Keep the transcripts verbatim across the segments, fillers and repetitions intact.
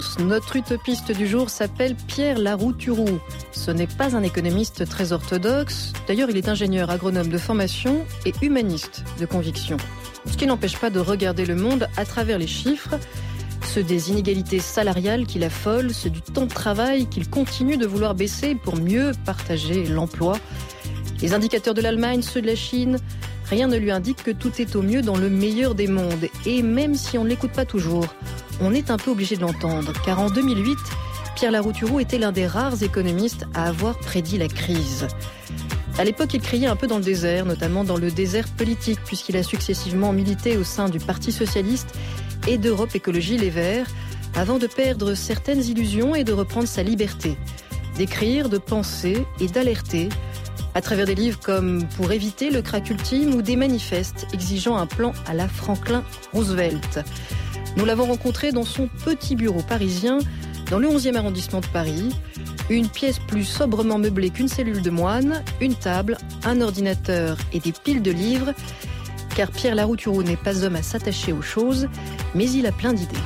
Notre utopiste du jour s'appelle Pierre Larouturou. Ce n'est pas un économiste très orthodoxe. D'ailleurs, il est ingénieur agronome de formation et humaniste de conviction. Ce qui n'empêche pas de regarder le monde à travers les chiffres, ceux des inégalités salariales qui l'affolent, ceux du temps de travail qu'il continue de vouloir baisser pour mieux partager l'emploi. Les indicateurs de l'Allemagne, ceux de la Chine, rien ne lui indique que tout est au mieux dans le meilleur des mondes. Et même si on ne l'écoute pas toujours, on est un peu obligé de l'entendre. Car en deux mille huit, Pierre Larouturou était l'un des rares économistes à avoir prédit la crise. À l'époque, il criait un peu dans le désert, notamment dans le désert politique, puisqu'il a successivement milité au sein du Parti socialiste et d'Europe Écologie Les Verts, avant de perdre certaines illusions et de reprendre sa liberté, d'écrire, de penser et d'alerter, à travers des livres comme Pour éviter le crack ultime ou des manifestes exigeant un plan à la Franklin Roosevelt. Nous l'avons rencontré dans son petit bureau parisien, dans le onzième arrondissement de Paris. Une pièce plus sobrement meublée qu'une cellule de moine, une table, un ordinateur et des piles de livres. Car Pierre Larouturou n'est pas homme à s'attacher aux choses, mais il a plein d'idées.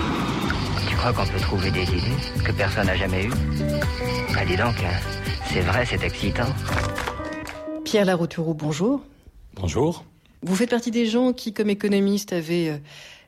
Tu crois qu'on peut trouver des idées que personne n'a jamais eues ? Ah, dis donc, c'est vrai, c'est excitant. Pierre Larouturou, bonjour. Bonjour. Vous faites partie des gens qui, comme économistes, avaient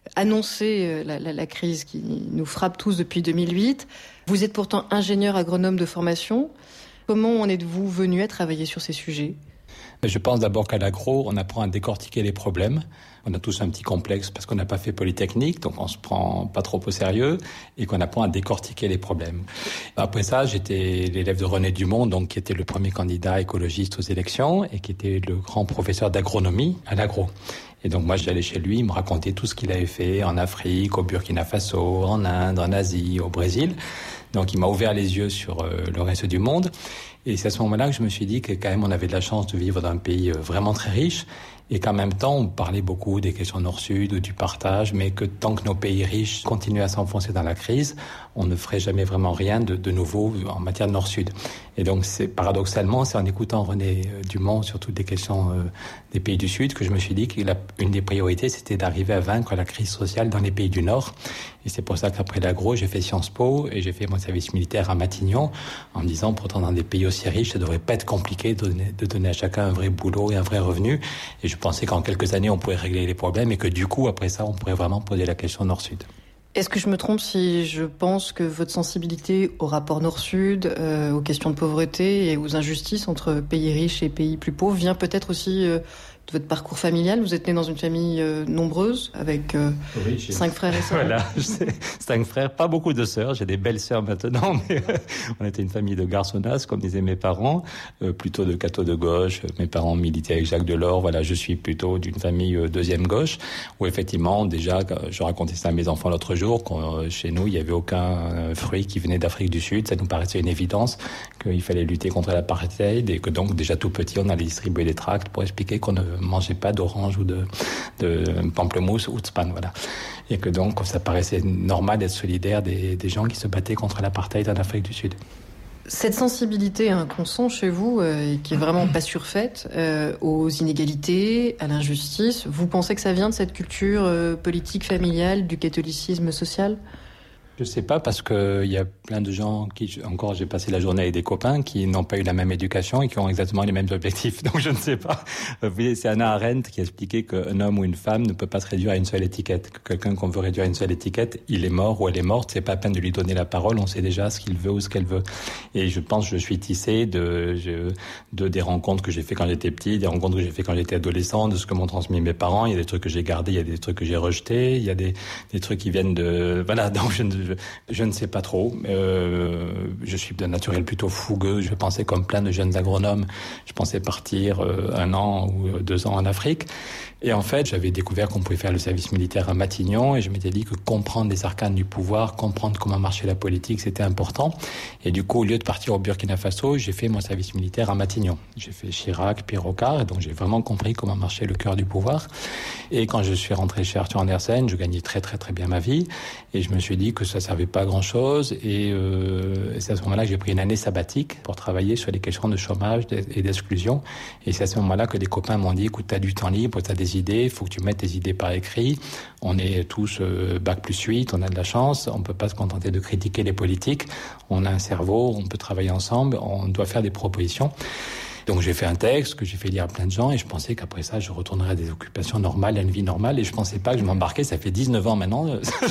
annoncé la, la, la crise qui nous frappe tous depuis deux mille huit. Vous êtes pourtant ingénieur agronome de formation. Comment en êtes-vous venu à travailler sur ces sujets ? Je pense d'abord qu'à l'agro, on apprend à décortiquer les problèmes. On a tous un petit complexe parce qu'on n'a pas fait Polytechnique, donc on se prend pas trop au sérieux et qu'on apprend à décortiquer les problèmes. Après ça, j'étais l'élève de René Dumont, donc qui était le premier candidat écologiste aux élections et qui était le grand professeur d'agronomie à l'agro. Et donc moi, j'allais chez lui, il me racontait tout ce qu'il avait fait en Afrique, au Burkina Faso, en Inde, en Asie, au Brésil. Donc il m'a ouvert les yeux sur euh, le reste du monde. Et c'est à ce moment-là que je me suis dit que quand même on avait de la chance de vivre dans un pays vraiment très riche et qu'en même temps on parlait beaucoup des questions nord-sud ou du partage, mais que tant que nos pays riches continuent à s'enfoncer dans la crise, on ne ferait jamais vraiment rien de, de nouveau en matière de nord-sud. Et donc c'est paradoxalement, c'est en écoutant René Dumont sur toutes les questions euh, des pays du Sud que je me suis dit qu'une des priorités c'était d'arriver à vaincre la crise sociale dans les pays du Nord. Et c'est pour ça qu'après l'agro, j'ai fait Sciences Po et j'ai fait mon service militaire à Matignon en me disant, pourtant dans des pays aussi riches, ça devrait pas être compliqué de donner, de donner à chacun un vrai boulot et un vrai revenu. Et je pensais qu'en quelques années, on pourrait régler les problèmes et que du coup, après ça, on pourrait vraiment poser la question Nord-Sud. Est-ce que je me trompe si je pense que votre sensibilité au rapport Nord-Sud, euh, aux questions de pauvreté et aux injustices entre pays riches et pays plus pauvres vient peut-être aussi euh, de votre parcours familial? Vous êtes né dans une famille euh, nombreuse avec euh, oui, cinq frères et sœurs. Voilà, cinq frères, pas beaucoup de sœurs. J'ai des belles sœurs maintenant, mais euh, on était une famille de garçonnasses, comme disaient mes parents, euh, plutôt de cathos de gauche. Mes parents militaient avec Jacques Delors. Voilà, je suis plutôt d'une famille euh, deuxième gauche, où effectivement, déjà, je racontais ça à mes enfants l'autre jour, quand euh, chez nous, il n'y avait aucun euh, fruit qui venait d'Afrique du Sud. Ça nous paraissait une évidence qu'il fallait lutter contre l'apartheid et que donc, déjà tout petit, on allait distribuer des tracts pour expliquer qu'on ne mangeait pas d'orange ou de, de pamplemousse ou de span, voilà. Et que donc, ça paraissait normal d'être solidaire des, des gens qui se battaient contre l'apartheid en Afrique du Sud. Cette sensibilité hein, qu'on sent chez vous, euh, et qui est vraiment pas surfaite, euh, aux inégalités, à l'injustice, vous pensez que ça vient de cette culture euh, politique familiale, du catholicisme social ? Je sais pas, parce que il y a plein de gens qui, encore, j'ai passé la journée avec des copains qui n'ont pas eu la même éducation et qui ont exactement les mêmes objectifs. Donc je ne sais pas. Vous voyez, c'est Hannah Arendt qui a expliqué qu'un homme ou une femme ne peut pas se réduire à une seule étiquette. Que quelqu'un qu'on veut réduire à une seule étiquette, il est mort ou elle est morte. C'est pas la peine de lui donner la parole. On sait déjà ce qu'il veut ou ce qu'elle veut. Et je pense que je suis tissé de, je, de des rencontres que j'ai fait quand j'étais petit, des rencontres que j'ai fait quand j'étais adolescent, de ce que m'ont transmis mes parents. Il y a des trucs que j'ai gardés, il y a des trucs que j'ai rejetés, il y a des, des trucs qui viennent de, voilà. Donc je ne Je, je ne sais pas trop. Euh, je suis d'un naturel plutôt fougueux. Je pensais, comme plein de jeunes agronomes, je pensais partir euh, un an ou deux ans en Afrique. Et en fait, j'avais découvert qu'on pouvait faire le service militaire à Matignon et je m'étais dit que comprendre les arcanes du pouvoir, comprendre comment marchait la politique, c'était important. Et du coup, au lieu de partir au Burkina Faso, j'ai fait mon service militaire à Matignon. J'ai fait Chirac, puis Rocard, et donc j'ai vraiment compris comment marchait le cœur du pouvoir. Et quand je suis rentré chez Arthur Andersen, je gagnais très très très bien ma vie et je me suis dit que ça servait pas à grand-chose. Et euh, c'est à ce moment-là que j'ai pris une année sabbatique pour travailler sur les questions de chômage et d'exclusion. Et c'est à ce moment-là que des copains m'ont dit, écoute, t'as du temps libre, t'as des idées, il faut que tu mettes tes idées par écrit. On est tous euh, bac plus huit, on a de la chance, on peut pas se contenter de critiquer les politiques. On a un cerveau, on peut travailler ensemble, on doit faire des propositions. Donc j'ai fait un texte que j'ai fait lire à plein de gens et je pensais qu'après ça, je retournerais à des occupations normales, à une vie normale et je pensais pas que je m'embarquais. Ça fait dix-neuf ans maintenant.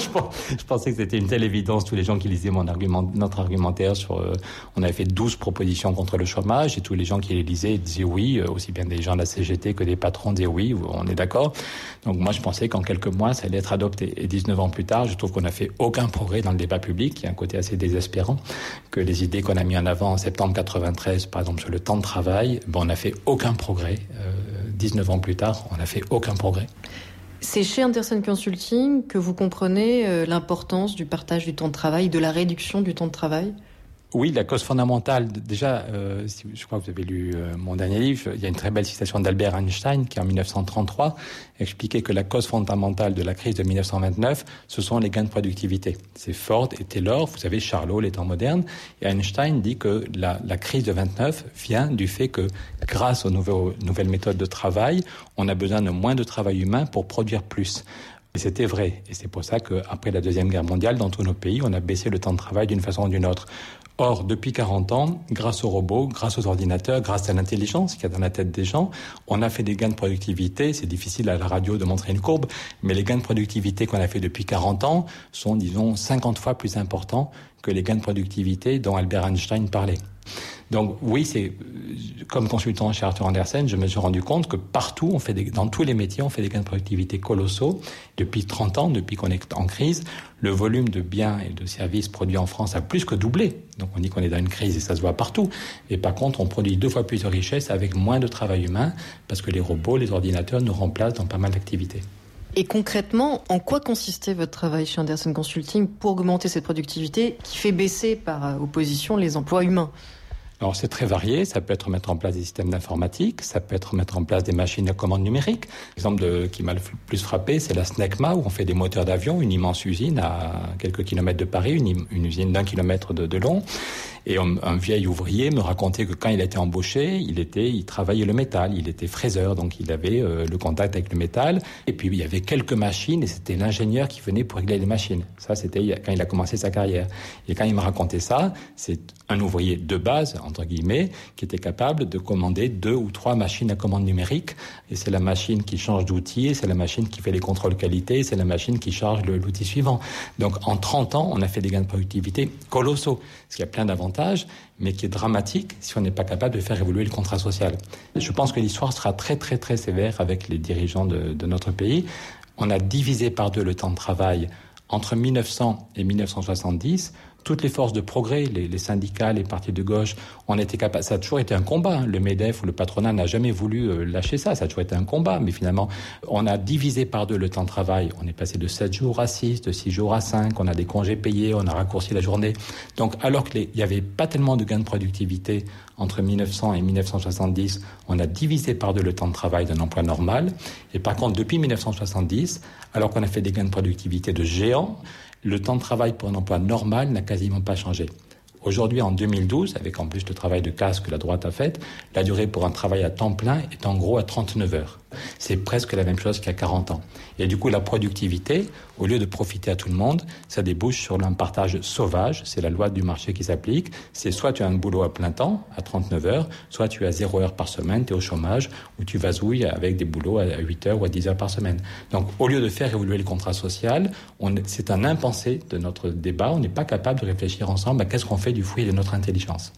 Je pensais que c'était une telle évidence. Tous les gens qui lisaient mon argument, notre argumentaire sur, euh, on avait fait douze propositions contre le chômage et tous les gens qui les lisaient disaient oui, euh, aussi bien des gens de la C G T que des patrons disaient oui, on est d'accord. Donc moi, je pensais qu'en quelques mois, ça allait être adopté. Et dix-neuf ans plus tard, je trouve qu'on n'a fait aucun progrès dans le débat public. Il y a un côté assez désespérant que les idées qu'on a mis en avant en septembre quatre-vingt-treize, par exemple sur le temps de travail, bon, on n'a fait aucun progrès. Euh, dix-neuf ans plus tard, on n'a fait aucun progrès. C'est chez Andersen Consulting que vous comprenez euh, l'importance du partage du temps de travail, de la réduction du temps de travail ? Oui, la cause fondamentale, déjà, euh, si, je crois que vous avez lu euh, mon dernier livre, il y a une très belle citation d'Albert Einstein qui, en dix-neuf cent trente-trois, expliquait que la cause fondamentale de la crise de dix-neuf cent vingt-neuf, ce sont les gains de productivité. C'est Ford et Taylor, vous savez, Charlot, les temps modernes, et Einstein dit que la, la crise de vingt-neuf vient du fait que, grâce aux nouveaux, nouvelles méthodes de travail, on a besoin de moins de travail humain pour produire plus. Et c'était vrai. Et c'est pour ça qu'après la Deuxième Guerre mondiale, dans tous nos pays, on a baissé le temps de travail d'une façon ou d'une autre. Or, depuis quarante ans, grâce aux robots, grâce aux ordinateurs, grâce à l'intelligence qu'il y a dans la tête des gens, on a fait des gains de productivité. C'est difficile à la radio de montrer une courbe, mais les gains de productivité qu'on a fait depuis quarante ans sont, disons, cinquante fois plus importants que les gains de productivité dont Albert Einstein parlait. Donc oui, c'est comme consultant chez Arthur Andersen, je me suis rendu compte que partout, on fait des, dans tous les métiers, on fait des gains de productivité colossaux. Depuis trente ans, depuis qu'on est en crise, le volume de biens et de services produits en France a plus que doublé. Donc on dit qu'on est dans une crise et ça se voit partout. Et par contre, on produit deux fois plus de richesses avec moins de travail humain parce que les robots, les ordinateurs nous remplacent dans pas mal d'activités. Et concrètement, en quoi consistait votre travail chez Andersen Consulting pour augmenter cette productivité qui fait baisser par opposition les emplois humains ? Alors c'est très varié, ça peut être mettre en place des systèmes d'informatique, ça peut être mettre en place des machines à commande numérique. L'exemple de, qui m'a le plus frappé, c'est la SNECMA, où on fait des moteurs d'avion, une immense usine à quelques kilomètres de Paris, une, une usine d'un kilomètre de, de long. Et un, un vieil ouvrier me racontait que quand il a été embauché, il était, il travaillait le métal, il était fraiseur, donc il avait euh, le contact avec le métal. Et puis il y avait quelques machines et c'était l'ingénieur qui venait pour régler les machines. Ça, c'était quand il a commencé sa carrière. Et quand il me racontait ça, c'est un ouvrier de base, entre guillemets, qui était capable de commander deux ou trois machines à commande numérique. Et c'est la machine qui change d'outil, et c'est la machine qui fait les contrôles qualité, et c'est la machine qui charge le, l'outil suivant. Donc en trente ans, on a fait des gains de productivité colossaux. Parce qu'il y a plein d'avantages, mais qui est dramatique si on n'est pas capable de faire évoluer le contrat social. Je pense que l'histoire sera très très très sévère avec les dirigeants de, de notre pays. On a divisé par deux le temps de travail entre mille neuf cents et mille neuf cent soixante-dix. Toutes les forces de progrès, les, les syndicats, les partis de gauche, on était capables. Ça a toujours été un combat. Hein. Le MEDEF ou le patronat n'a jamais voulu euh, lâcher ça. Ça a toujours été un combat. Mais finalement, on a divisé par deux le temps de travail. On est passé de sept jours à six, de six jours à cinq. On a des congés payés. On a raccourci la journée. Donc, alors qu'il n'y avait pas tellement de gains de productivité entre mille neuf cents et mille neuf cent soixante-dix, on a divisé par deux le temps de travail d'un emploi normal. Et par contre, depuis mille neuf cent soixante-dix, alors qu'on a fait des gains de productivité de géants, le temps de travail pour un emploi normal n'a quasiment pas changé. Aujourd'hui, en deux mille douze, avec en plus le travail de casse que la droite a fait, la durée pour un travail à temps plein est en gros à trente-neuf heures. C'est presque la même chose qu'il y a quarante ans. Et du coup, la productivité, au lieu de profiter à tout le monde, ça débouche sur un partage sauvage. C'est la loi du marché qui s'applique. C'est soit tu as un boulot à plein temps, à trente-neuf heures, soit tu as zéro heure par semaine, tu es au chômage, ou tu vasouilles avec des boulots à huit heures ou à dix heures par semaine. Donc, au lieu de faire évoluer le contrat social, on, c'est un impensé de notre débat. On n'est pas capable de réfléchir ensemble à qu'est-ce qu'on fait du fruit de notre intelligence.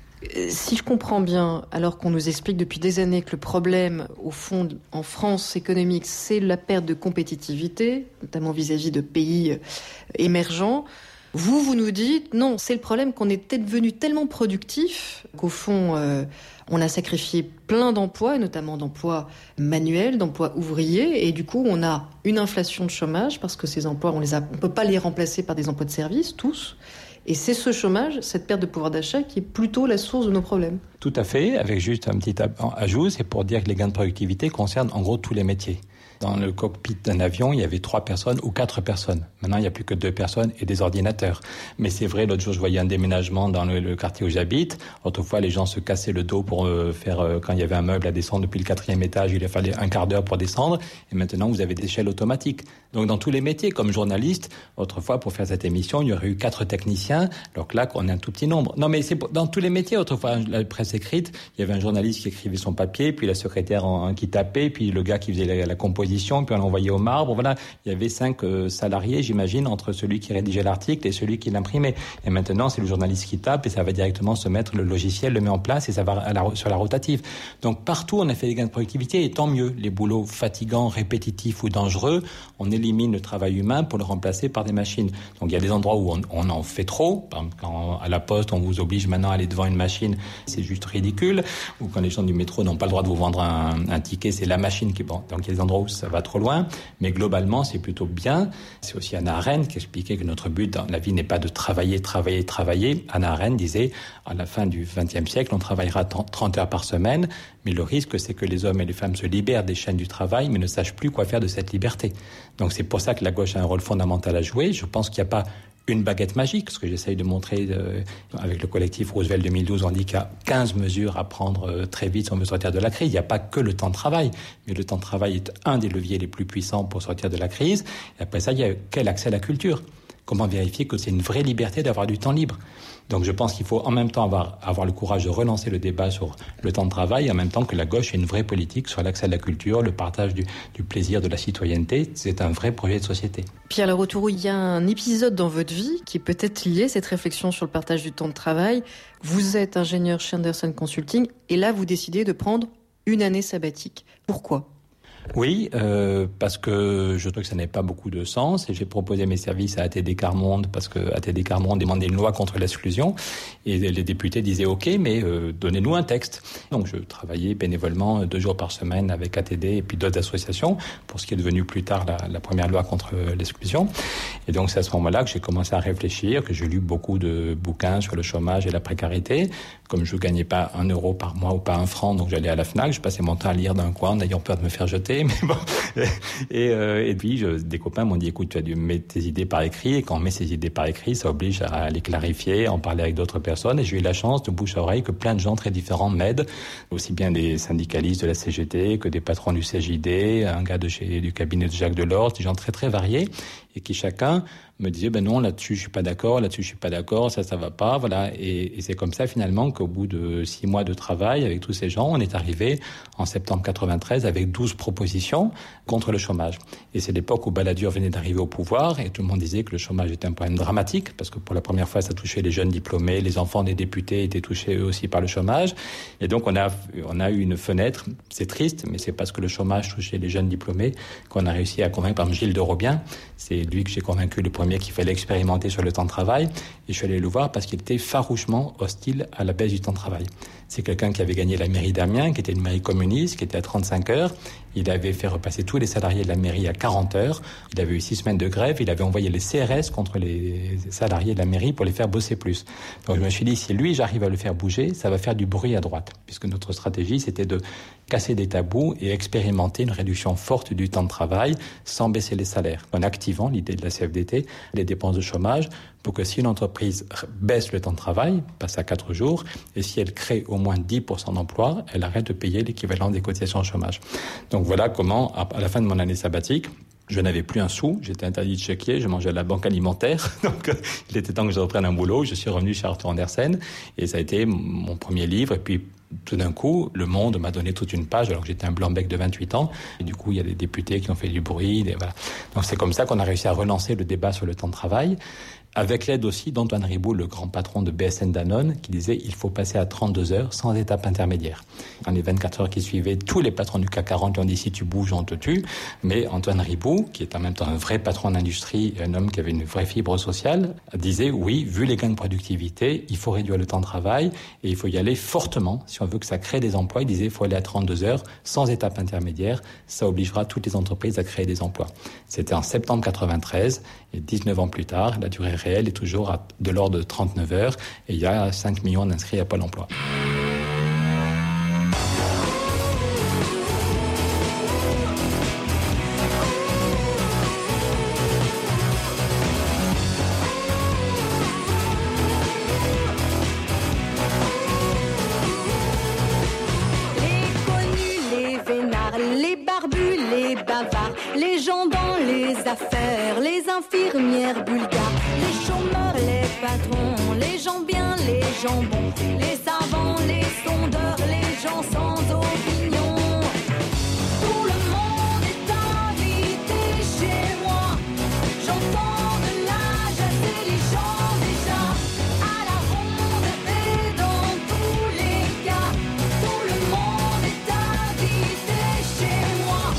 Si je comprends bien, alors qu'on nous explique depuis des années que le problème, au fond, en France économique, c'est la perte de compétitivité, notamment vis-à-vis de pays émergents, vous, vous nous dites, non, c'est le problème qu'on était devenu tellement productif qu'au fond, euh, on a sacrifié plein d'emplois, notamment d'emplois manuels, d'emplois ouvriers, et du coup, on a une inflation de chômage parce que ces emplois, on les a, on peut pas les remplacer par des emplois de service, tous. Et c'est ce chômage, cette perte de pouvoir d'achat qui est plutôt la source de nos problèmes. Tout à fait, avec juste un petit ajout, c'est pour dire que les gains de productivité concernent en gros tous les métiers. Dans le cockpit d'un avion, il y avait trois personnes ou quatre personnes. Maintenant, il n'y a plus que deux personnes et des ordinateurs. Mais c'est vrai, l'autre jour, je voyais un déménagement dans le, le quartier où j'habite. Autrefois, les gens se cassaient le dos pour euh, faire, euh, quand il y avait un meuble à descendre depuis le quatrième étage, il fallait un quart d'heure pour descendre. Et maintenant, vous avez des échelles automatiques. Donc, dans tous les métiers, comme journaliste, autrefois, pour faire cette émission, il y aurait eu quatre techniciens. Donc là, on est un tout petit nombre. Non, mais c'est dans tous les métiers. Autrefois, la presse écrite, il y avait un journaliste qui écrivait son papier, puis la secrétaire en, qui tapait, puis le gars qui faisait la, la composition, puis on l'envoyait au marbre. Voilà, il y avait cinq euh, salariés, j'imagine, entre celui qui rédigeait l'article et celui qui l'imprimait. Et maintenant, c'est le journaliste qui tape et ça va directement se mettre, le logiciel le met en place et ça va à la, sur la rotative. Donc partout, on a fait des gains de productivité et tant mieux. Les boulots fatigants, répétitifs ou dangereux, on élimine le travail humain pour le remplacer par des machines. Donc il y a des endroits où on, on en fait trop. Par exemple, quand à la poste, on vous oblige maintenant à aller devant une machine, c'est juste ridicule. Ou quand les gens du métro n'ont pas le droit de vous vendre un, un ticket, c'est la machine qui... Bon, donc il y a des endroits où ça va trop loin. Mais globalement, c'est plutôt bien. C'est aussi Hannah Arendt qui expliquait que notre but dans la vie n'est pas de travailler, travailler, travailler. Hannah Arendt disait, à la fin du vingtième siècle, on travaillera trente heures par semaine. Mais le risque, c'est que les hommes et les femmes se libèrent des chaînes du travail, mais ne sachent plus quoi faire de cette liberté. Donc c'est pour ça que la gauche a un rôle fondamental à jouer. Je pense qu'il n'y a pas une baguette magique, ce que j'essaye de montrer euh, avec le collectif Roosevelt deux mille douze, on dit qu'il y a quinze mesures à prendre euh, très vite si on veut sortir de la crise. Il n'y a pas que le temps de travail, mais le temps de travail est un des leviers les plus puissants pour sortir de la crise. Et après ça, il y a quel accès à la culture ? Comment vérifier que c'est une vraie liberté d'avoir du temps libre ? Donc je pense qu'il faut en même temps avoir, avoir le courage de relancer le débat sur le temps de travail, en même temps que la gauche ait une vraie politique sur l'accès à la culture, le partage du, du plaisir, de la citoyenneté. C'est un vrai projet de société. Pierre Larouturou, il y a un épisode dans votre vie qui est peut-être lié à cette réflexion sur le partage du temps de travail. Vous êtes ingénieur chez Andersen Consulting et là vous décidez de prendre une année sabbatique. Pourquoi ? Oui, euh, parce que je trouve que ça n'avait pas beaucoup de sens et j'ai proposé mes services à A T D Quart Monde parce que A T D Quart Monde demandait une loi contre l'exclusion et les députés disaient OK, mais euh, donnez-nous un texte. Donc je travaillais bénévolement deux jours par semaine avec A T D et puis d'autres associations pour ce qui est devenu plus tard la, la première loi contre l'exclusion. Et donc c'est à ce moment-là que j'ai commencé à réfléchir, que j'ai lu beaucoup de bouquins sur le chômage et la précarité. Comme je ne gagnais pas un euro par mois ou pas un franc, donc j'allais à la FNAC, je passais mon temps à lire d'un coin en ayant peur de me faire jeter. Mais bon, et, euh, et puis je, des copains m'ont dit écoute, tu as dû mettre tes idées par écrit, et quand on met ses idées par écrit, ça oblige à les clarifier, à en parler avec d'autres personnes. Et j'ai eu la chance de bouche à oreille que plein de gens très différents m'aident, aussi bien des syndicalistes de la C G T que des patrons du C J D, un gars de chez du cabinet de Jacques Delors, des gens très très variés et qui chacun me disait ben non, là-dessus je suis pas d'accord, là-dessus je suis pas d'accord, ça ça va pas, voilà. Et, et c'est comme ça finalement qu'au bout de six mois de travail avec tous ces gens, on est arrivé en septembre quatre-vingt-treize avec douze propositions contre le chômage. Et c'est l'époque où Balladur venait d'arriver au pouvoir et tout le monde disait que le chômage était un problème dramatique parce que pour la première fois ça touchait les jeunes diplômés, les enfants des députés étaient touchés eux aussi par le chômage. Et donc on a on a eu une fenêtre, c'est triste, mais c'est parce que le chômage touchait les jeunes diplômés qu'on a réussi à convaincre par exemple Gilles de Robien. C'est lui que j'ai convaincu le premier qu'il fallait expérimenter sur le temps de travail. Et je suis allé le voir parce qu'il était farouchement hostile à la baisse du temps de travail. C'est quelqu'un qui avait gagné la mairie d'Amiens, qui était une mairie communiste, qui était à trente-cinq heures. Il avait fait repasser tous les salariés de la mairie à quarante heures. Il avait eu six semaines de grève. Il avait envoyé les C R S contre les salariés de la mairie pour les faire bosser plus. Donc je me suis dit, si lui, j'arrive à le faire bouger, ça va faire du bruit à droite. Puisque notre stratégie, c'était de casser des tabous et expérimenter une réduction forte du temps de travail sans baisser les salaires. En activant l'idée de la C F D T, les dépenses de chômage, pour que si une entreprise baisse le temps de travail, passe à quatre jours, et si elle crée au moins dix pour cent d'emplois, elle arrête de payer l'équivalent des cotisations au chômage. Donc voilà comment, à la fin de mon année sabbatique, je n'avais plus un sou, j'étais interdit de chéquier, je mangeais à la banque alimentaire, donc euh, il était temps que je reprenne un boulot, je suis revenu chez Arthur Andersen, et ça a été mon premier livre, et puis tout d'un coup, Le Monde m'a donné toute une page, alors que j'étais un blanc-bec de vingt-huit ans, et du coup, il y a des députés qui ont fait du bruit, des, voilà. Donc c'est comme ça qu'on a réussi à relancer le débat sur le temps de travail, avec l'aide aussi d'Antoine Riboud, le grand patron de B S N Danone, qui disait il faut passer à trente-deux heures sans étape intermédiaire. Dans les vingt-quatre heures qui suivaient, tous les patrons du C A C quarante ont dit si tu bouges, on te tue. Mais Antoine Riboud, qui est en même temps un vrai patron d'industrie, un homme qui avait une vraie fibre sociale, disait oui, vu les gains de productivité, il faut réduire le temps de travail et il faut y aller fortement. Si on veut que ça crée des emplois, il disait il faut aller à trente-deux heures sans étape intermédiaire. Ça obligera toutes les entreprises à créer des emplois. C'était en septembre quatre-vingt-treize et dix-neuf ans plus tard, la durée réelle est toujours à de l'ordre de trente-neuf heures et il y a cinq millions d'inscrits à Pôle emploi. l'affaire. Les infirmières bulgares, les chômeurs, les patrons, les gens bien, les gens bons, les savants, les sondeurs, les gens sans opinion. Tout le monde est invité chez moi. J'entends de la jaser les gens déjà à la ronde et dans tous les cas. Tout le monde est invité chez moi.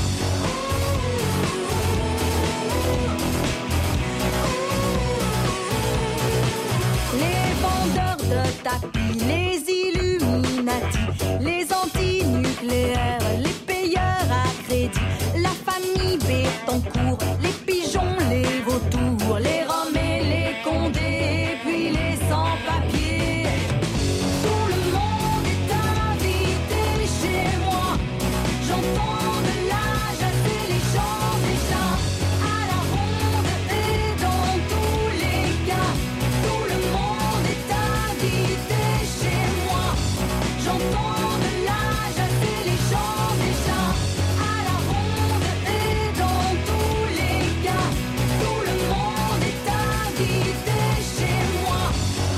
Les vendeurs de tapis, les Illuminati, les anti-nucléaires, les payeurs à crédit, la famille Bettencourt, les pigeons, les vautours, les roms et les condés, et puis les sans-papiers. Tout le monde est invité chez moi. J'entends de la jaser les gens déjà à la ronde et dans tous les cas. Tout le monde est invité chez moi. J'entends de la jaser les gens déjà à la ronde et dans tous les cas. Tout le monde est invité chez moi.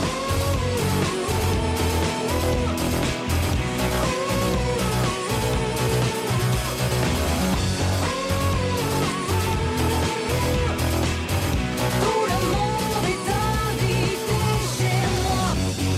Tout le monde est invité chez moi.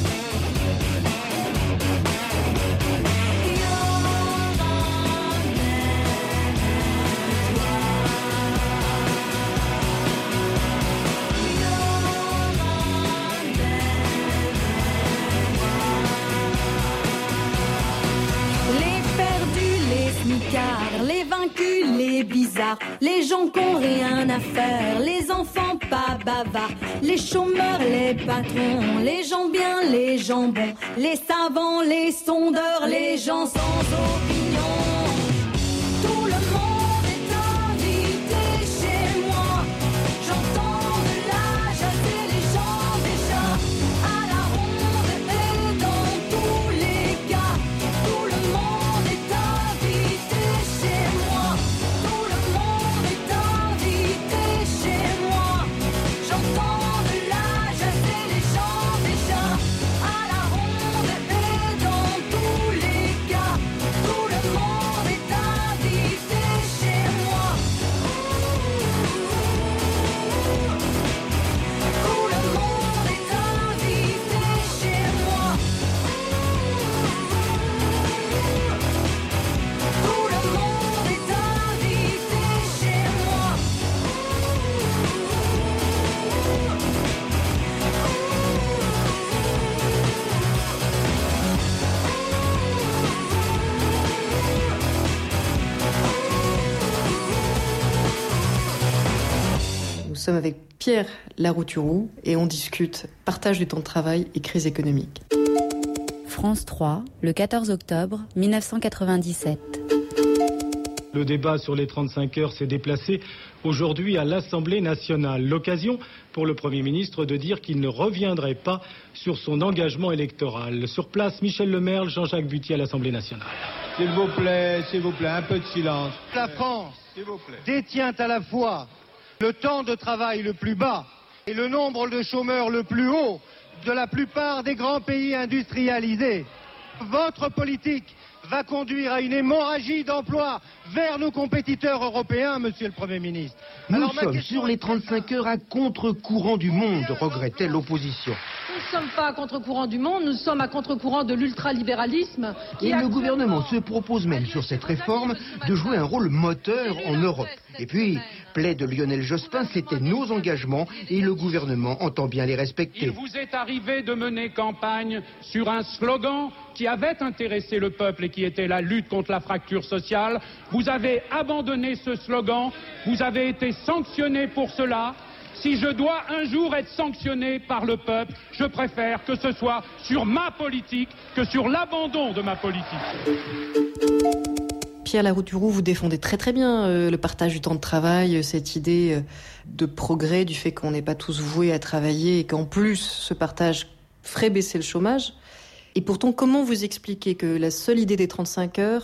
Les perdus, les smicards, les vaincus, les bizarres, les gens qui n'ont rien à faire, les enfants pas bavards, les chômeurs, les patrons, les gens bien, les gens bons, les savants, les sondeurs, les gens sans opinion. Tout le monde est invité chez moi. J'entends de la jaser les gens déjà à la ronde et dans tous les cas. Tout le monde est invité chez moi. Tout le monde est invité chez moi. J'entends de la jaser les gens déjà à la ronde et dans tous les cas. Tout le monde est invité chez moi. Tout le monde est invité chez moi. Tout le monde est invité chez moi. Nous sommes avec Pierre Larouturou et on discute partage du temps de travail et crise économique. France trois, le quatorze octobre mille neuf cent quatre-vingt-dix-sept. Le débat sur les trente-cinq heures s'est déplacé aujourd'hui à l'Assemblée nationale. L'occasion pour le Premier ministre de dire qu'il ne reviendrait pas sur son engagement électoral. Sur place, Michel Lemerle, Jean-Jacques Butty à l'Assemblée nationale. S'il vous plaît, s'il vous plaît, un peu de silence. La France détient à la fois le temps de travail le plus bas et le nombre de chômeurs le plus haut de la plupart des grands pays industrialisés. Votre politique va conduire à une hémorragie d'emplois vers nos compétiteurs européens, monsieur le Premier ministre. Nous Alors, ma sommes question sur les est- trente-cinq heures à contre-courant du monde, regrettait l'opposition. Nous ne sommes pas à contre-courant du monde, nous sommes à contre-courant de l'ultralibéralisme. qui Et le actuellement- gouvernement se propose même sur cette réforme de jouer un rôle moteur en Europe. Et puis, plaide Lionel Jospin, c'était nos engagements et le gouvernement entend bien les respecter. Il vous est arrivé de mener campagne sur un slogan qui avait intéressé le peuple et qui était la lutte contre la fracture sociale. Vous avez abandonné ce slogan, vous avez été sanctionné pour cela. Si je dois un jour être sanctionné par le peuple, je préfère que ce soit sur ma politique que sur l'abandon de ma politique. Pierre Larouturou, vous défendez très très bien euh, le partage du temps de travail, euh, cette idée euh, de progrès, du fait qu'on n'est pas tous voués à travailler et qu'en plus ce partage ferait baisser le chômage. Et pourtant, comment vous expliquez que la seule idée des trente-cinq heures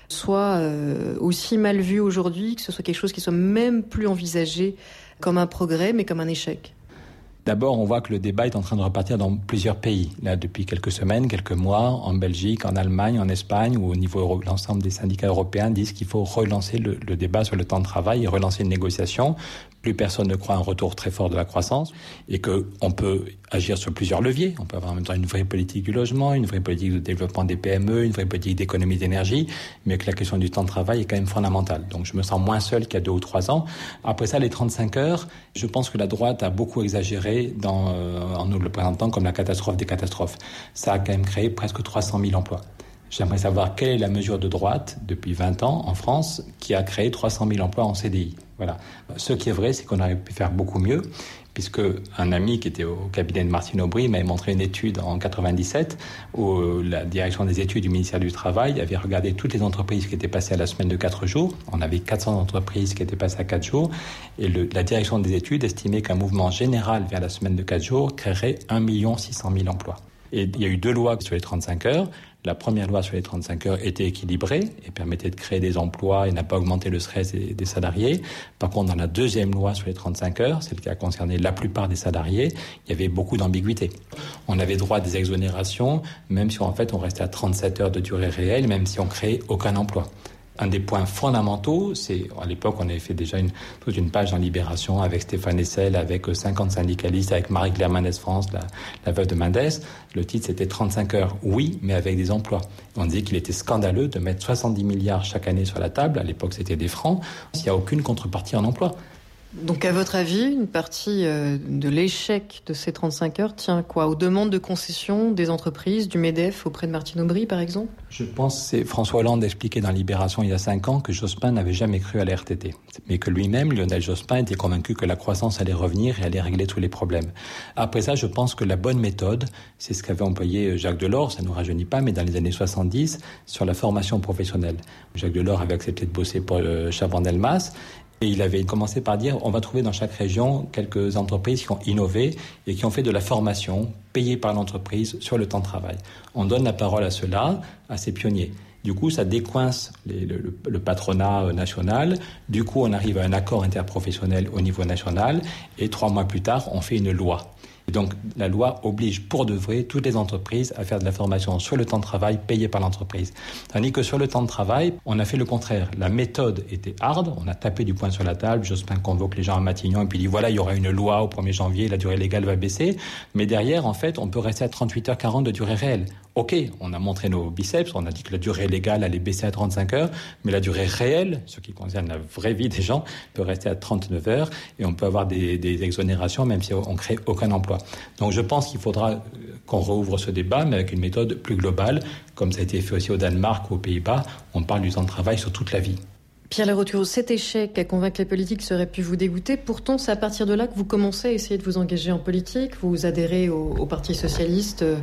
soit euh, aussi mal vu aujourd'hui, que ce soit quelque chose qui soit même plus envisagé comme un progrès, mais comme un échec? D'abord, on voit que le débat est en train de repartir dans plusieurs pays. Là, depuis quelques semaines, quelques mois, en Belgique, en Allemagne, en Espagne, où au niveau euro, l'ensemble des syndicats européens disent qu'il faut relancer le, le débat sur le temps de travail et relancer une négociation. Plus personne ne croit à un retour très fort de la croissance et qu'on peut agir sur plusieurs leviers. On peut avoir en même temps une vraie politique du logement, une vraie politique de développement des P M E, une vraie politique d'économie d'énergie, mais que la question du temps de travail est quand même fondamentale. Donc je me sens moins seul qu'il y a deux ou trois ans. Après ça, les trente-cinq heures, je pense que la droite a beaucoup exagéré dans, euh, en nous le présentant comme la catastrophe des catastrophes. Ça a quand même créé presque trois cent mille emplois. J'aimerais savoir quelle est la mesure de droite, depuis vingt ans, en France, qui a créé trois cent mille emplois en C D I. Voilà. Ce qui est vrai, c'est qu'on aurait pu faire beaucoup mieux, puisque un ami qui était au cabinet de Martine Aubry m'avait montré une étude en quatre-vingt-dix-sept où la direction des études du ministère du Travail avait regardé toutes les entreprises qui étaient passées à la semaine de quatre jours. On avait quatre cents entreprises qui étaient passées à quatre jours et le, la direction des études estimait qu'un mouvement général vers la semaine de quatre jours créerait un million six cent mille emplois. Et il y a eu deux lois sur les trente-cinq heures. La première loi sur les trente-cinq heures était équilibrée et permettait de créer des emplois et n'a pas augmenté le stress des, des salariés. Par contre, dans la deuxième loi sur les trente-cinq heures, celle qui a concerné la plupart des salariés, il y avait beaucoup d'ambiguïté. On avait droit à des exonérations, même si en fait on restait à trente-sept heures de durée réelle, même si on créait aucun emploi. Un des points fondamentaux, c'est, à l'époque, on avait fait déjà une, toute une page dans Libération avec Stéphane Hessel, avec cinquante syndicalistes, avec Marie-Claire Mendès-France, la, la veuve de Mendès. Le titre, c'était trente-cinq heures, oui, mais avec des emplois. On disait qu'il était scandaleux de mettre soixante-dix milliards chaque année sur la table. À l'époque, c'était des francs, s'il n'y a aucune contrepartie en emploi. Donc, à votre avis, une partie euh, de l'échec de ces trente-cinq heures tient quoi? Aux demandes de concession des entreprises, du MEDEF auprès de Martine Aubry, par exemple? Je pense que c'est François Hollande expliquait dans Libération il y a cinq ans que Jospin n'avait jamais cru à la R T T. Mais que lui-même, Lionel Jospin, était convaincu que la croissance allait revenir et allait régler tous les problèmes. Après ça, je pense que la bonne méthode, c'est ce qu'avait employé Jacques Delors, ça ne nous rajeunit pas, mais dans les années soixante-dix, sur la formation professionnelle. Jacques Delors avait accepté de bosser pour euh, Chaban-Delmas. Et il avait commencé par dire on va trouver dans chaque région quelques entreprises qui ont innové et qui ont fait de la formation payée par l'entreprise sur le temps de travail. On donne la parole à ceux-là, à ces pionniers. Du coup, ça décoince les, le, le patronat national. Du coup, on arrive à un accord interprofessionnel au niveau national. Et trois mois plus tard, on fait une loi. Et donc, la loi oblige pour de vrai toutes les entreprises à faire de la formation sur le temps de travail payé par l'entreprise. Tandis que sur le temps de travail, on a fait le contraire. La méthode était hard, on a tapé du poing sur la table, Jospin convoque les gens à Matignon et puis dit voilà, il y aura une loi au premier janvier, la durée légale va baisser. Mais derrière, en fait, on peut rester à trente-huit heures quarante de durée réelle. Ok, on a montré nos biceps, on a dit que la durée légale allait baisser à trente-cinq heures, mais la durée réelle, ce qui concerne la vraie vie des gens, peut rester à trente-neuf heures et on peut avoir des, des exonérations même si on crée aucun emploi. Donc je pense qu'il faudra qu'on rouvre ce débat, mais avec une méthode plus globale, comme ça a été fait aussi au Danemark ou aux Pays-Bas, on parle du temps de travail sur toute la vie. Pierre Larouturou, cet échec à convaincre les politiques serait pu vous dégoûter. Pourtant, c'est à partir de là que vous commencez à essayer de vous engager en politique. Vous adhérez au, au Parti socialiste euh,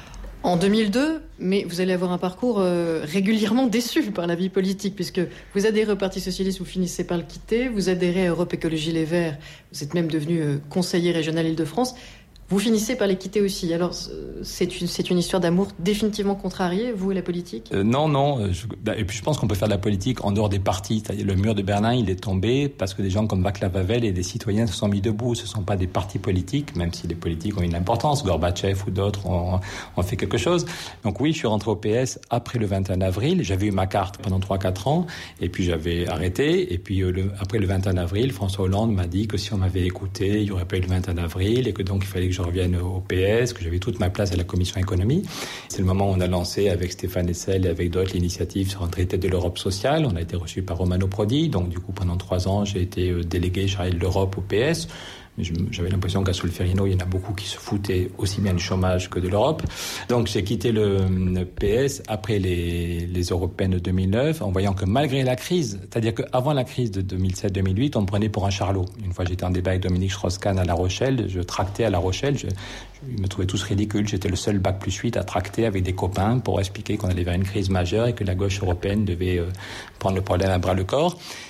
en deux mille deux, mais vous allez avoir un parcours euh, régulièrement déçu par la vie politique, puisque vous adhérez au Parti socialiste, vous finissez par le quitter, vous adhérez à Europe Écologie Les Verts, vous êtes même devenu euh, conseiller régional Île-de-France. Vous finissez par les quitter aussi. Alors, c'est une, c'est une histoire d'amour définitivement contrariée, vous et la politique? euh, Non, non. Je, et puis je pense qu'on peut faire de la politique en dehors des partis. C'est-à-dire le mur de Berlin, il est tombé parce que des gens comme Václav Havel et des citoyens se sont mis debout. Ce ne sont pas des partis politiques, même si les politiques ont une importance. Gorbatchev ou d'autres ont, ont fait quelque chose. Donc oui, je suis rentré au P S après le vingt et un avril. J'avais eu ma carte pendant trois quatre ans et puis j'avais arrêté. Et puis euh, le, après le vingt et un avril, François Hollande m'a dit que si on m'avait écouté, il n'y aurait pas eu le vingt et un avril et que donc il fallait que je revienne au P S, que j'avais toute ma place à la commission économie. C'est le moment où on a lancé avec Stéphane Hessel et avec d'autres l'initiative sur un traité de l'Europe sociale. On a été reçu par Romano Prodi, donc du coup pendant trois ans j'ai été délégué chargé de l'Europe au P S. J'avais l'impression qu'à Solferino, il y en a beaucoup qui se foutaient aussi bien du chômage que de l'Europe. Donc j'ai quitté le, le P S après les, les européennes de deux mille neuf, en voyant que malgré la crise, c'est-à-dire qu'avant la crise de deux mille sept deux mille huit, on me prenait pour un charlot. Une fois j'étais en débat avec Dominique Strauss-Kahn à La Rochelle, je tractais à La Rochelle, je, je, ils me trouvaient tous ridicules. J'étais le seul bac plus huit à tracter avec des copains pour expliquer qu'on allait vers une crise majeure et que la gauche européenne devait euh, prendre le problème à bras le corps.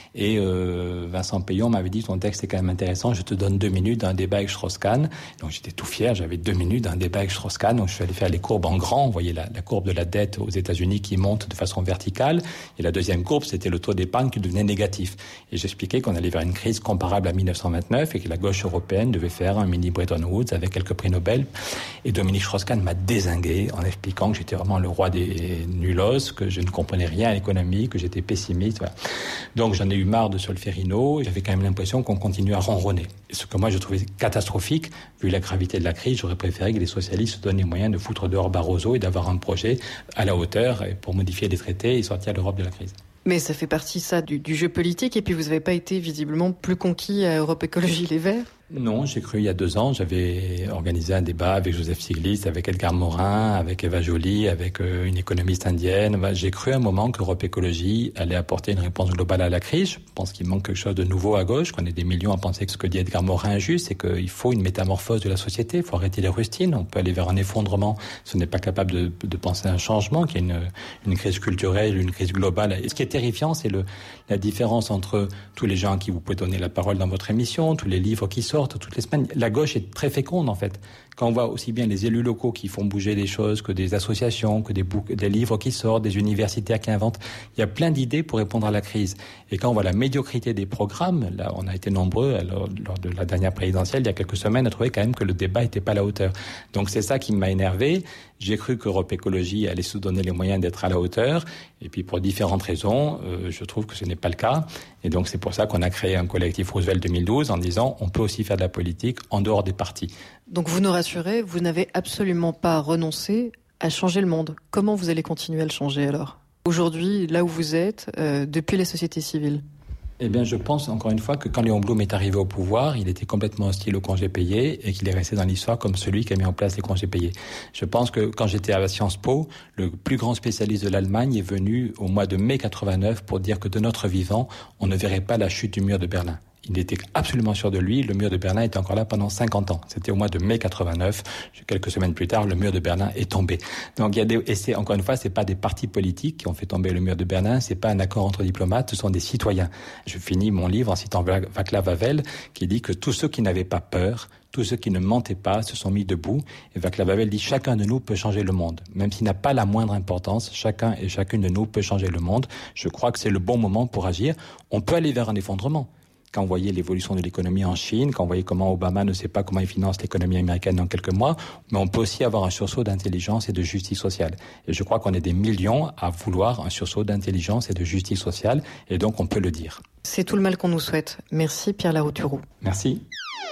Et euh, Vincent Payon m'avait dit, ton texte est quand même intéressant, je te donne deux minutes d'un débat avec Strauss-Kahn. Donc j'étais tout fier, j'avais deux minutes d'un débat avec Strauss-Kahn. Donc je suis allé faire les courbes en grand. Vous voyez la, la courbe de la dette aux États-Unis qui monte de façon verticale. Et la deuxième courbe, c'était le taux d'épargne qui devenait négatif. Et j'expliquais qu'on allait vers une crise comparable à mille neuf cent vingt-neuf et que la gauche européenne devait faire un mini Bretton Woods avec quelques prix Nobel. Et Dominique Strauss-Kahn m'a dézingué en expliquant que j'étais vraiment le roi des nullos, que je ne comprenais rien à l'économie, que j'étais pessimiste. Voilà. Donc j'en ai eu marre de Solferino. J'avais quand même l'impression qu'on continuait à ronronner. Et ce que moi je trouvais catastrophique, vu la gravité de la crise, j'aurais préféré que les socialistes se donnent les moyens de foutre dehors Barroso et d'avoir un projet à la hauteur pour modifier les traités et sortir l'Europe de la crise. Mais ça fait partie, ça, du, du jeu politique. Et puis, vous n'avez pas été visiblement plus conquis à Europe Écologie Les Verts? Non, j'ai cru il y a deux ans, j'avais organisé un débat avec Joseph Stiglitz, avec Edgar Morin, avec Eva Joly, avec euh, une économiste indienne. Bah, j'ai cru à un moment qu'Europe Écologie allait apporter une réponse globale à la crise. Je pense qu'il manque quelque chose de nouveau à gauche, qu'on est des millions à penser que ce que dit Edgar Morin est juste, c'est qu'il faut une métamorphose de la société, il faut arrêter les rustines, on peut aller vers un effondrement si on n'est pas capable de, de penser à un changement, qu'il y a une, une crise culturelle, une crise globale. Et ce qui est terrifiant, c'est le, la différence entre tous les gens à qui vous pouvez donner la parole dans votre émission, tous les livres qui sortent, toutes les semaines. La gauche est très féconde, en fait. Quand on voit aussi bien les élus locaux qui font bouger des choses, que des associations, que des, bouc- des livres qui sortent, des universitaires qui inventent, il y a plein d'idées pour répondre à la crise. Et quand on voit la médiocrité des programmes, là, on a été nombreux, alors, lors de la dernière présidentielle, il y a quelques semaines, à trouver quand même que le débat n'était pas à la hauteur. Donc c'est ça qui m'a énervé. J'ai cru qu'Europe Écologie allait se donner les moyens d'être à la hauteur. Et puis pour différentes raisons, euh, je trouve que ce n'est pas le cas. Et donc c'est pour ça qu'on a créé un collectif Roosevelt deux mille douze en disant on peut aussi faire de la politique en dehors des partis. Donc vous nous rassurez, vous n'avez absolument pas renoncé à changer le monde. Comment vous allez continuer à le changer alors? Aujourd'hui, là où vous êtes, euh, depuis les sociétés civiles? Eh bien, je pense, encore une fois, que quand Léon Blum est arrivé au pouvoir, il était complètement hostile aux congés payés et qu'il est resté dans l'histoire comme celui qui a mis en place les congés payés. Je pense que quand j'étais à Sciences Po, le plus grand spécialiste de l'Allemagne est venu au mois de mai quatre-vingt-neuf pour dire que de notre vivant, on ne verrait pas la chute du mur de Berlin. Il était absolument sûr de lui. Le mur de Berlin était encore là pendant cinquante ans. C'était au mois de mai quatre-vingt-neuf. Quelques semaines plus tard, le mur de Berlin est tombé. Donc, il y a des, et c'est, encore une fois, c'est pas des partis politiques qui ont fait tomber le mur de Berlin. C'est pas un accord entre diplomates. Ce sont des citoyens. Je finis mon livre en citant Václav Havel, qui dit que tous ceux qui n'avaient pas peur, tous ceux qui ne mentaient pas se sont mis debout. Et Václav Havel dit chacun de nous peut changer le monde. Même s'il n'a pas la moindre importance, chacun et chacune de nous peut changer le monde. Je crois que c'est le bon moment pour agir. On peut aller vers un effondrement. Quand on voyait l'évolution de l'économie en Chine, quand on voyait comment Obama ne sait pas comment il finance l'économie américaine dans quelques mois, mais on peut aussi avoir un sursaut d'intelligence et de justice sociale. Et je crois qu'on est des millions à vouloir un sursaut d'intelligence et de justice sociale, et donc on peut le dire. C'est tout le mal qu'on nous souhaite. Merci Pierre Larouturou. Merci.